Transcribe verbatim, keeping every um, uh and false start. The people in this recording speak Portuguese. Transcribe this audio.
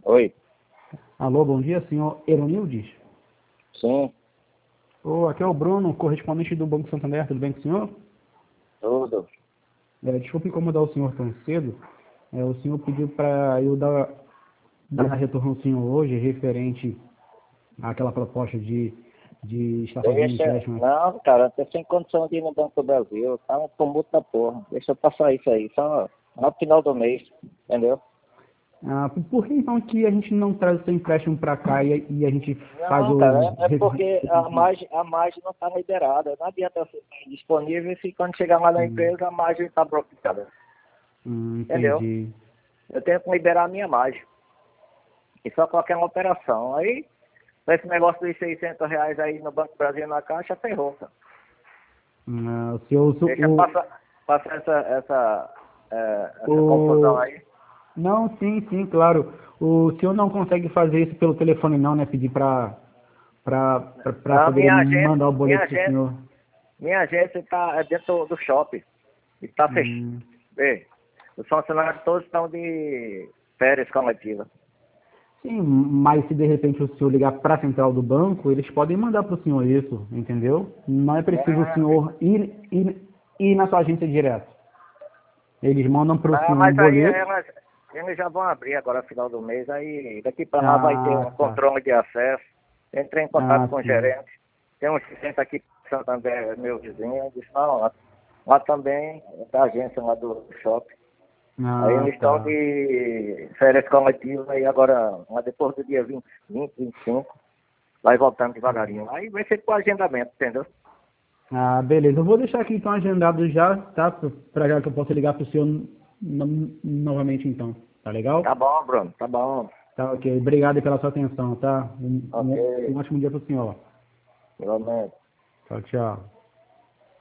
Oi. Alô, bom dia, senhor Eronildes. Sim, Ô, aqui é o Bruno, correspondente do Banco Santander, tudo bem com o senhor? tudo. É, desculpe incomodar o senhor tão cedo. É, o senhor pediu para eu dar, dar retorno ao senhor hoje, referente àquela proposta de, de estar fazendo Deixa. empréstimo. Não, cara, eu tô sem condição de ir no Banco do Brasil. Tá um tumulto da porra. Deixa eu passar isso aí, só no final do mês, entendeu? Ah, por por que então que a gente não traz o seu empréstimo para cá e, e a gente faz Não, o... cara, é, é porque a margem, a margem não está liberada. Não adianta você estar disponível se quando chegar lá na Hum, empresa a margem está bloqueada. hum, Entendeu? entendi. Eu tenho que liberar a minha margem. E só qualquer uma operação. Aí, esse negócio dos seiscentos reais aí no Banco do Brasil na caixa, ferrou, cara. Ah, o senhor... Deixa O, passar, passar essa, essa, é, essa confusão o, aí. Não, sim, sim, claro. O senhor não consegue fazer isso pelo telefone não, né? Pedir para para Não, poder minha agência, mandar o minha boleto para o agência, senhor. minha agência está dentro do shopping. E está fechado. Hum, Vê, os funcionários todos estão de férias coletivas. sim, mas se de repente o senhor ligar para a central do banco, eles podem mandar para o senhor isso, entendeu? Não é preciso o Ah, senhor ir, ir, ir na sua agência direto. Eles mandam para o não, senhor um mas aí boleto. elas, eles já vão abrir agora no final do mês. Aí daqui para lá vai ter Ah, um tá. controle de acesso. Entrei em contato Ah, com o sim. gerente. Tem um gerente aqui em Santander, meu vizinho. Ele disse, não, lá, lá também, da agência lá do shopping. Aí Ah, eles estão tá. de férias coletivas aí agora, mas depois do dia vinte, vinte, vinte e cinco, vai voltando devagarinho. Aí vai ser com agendamento, entendeu? Ah, beleza. Eu vou deixar aqui então agendado já, tá? Para já que eu possa ligar para o senhor no- novamente então. Tá Tá legal? bom, Bruno, tá bom. Tá, ok. Obrigado pela sua atenção, tá? Um, Ok, um, um ótimo dia para o senhor. igualmente. Tchau, tchau.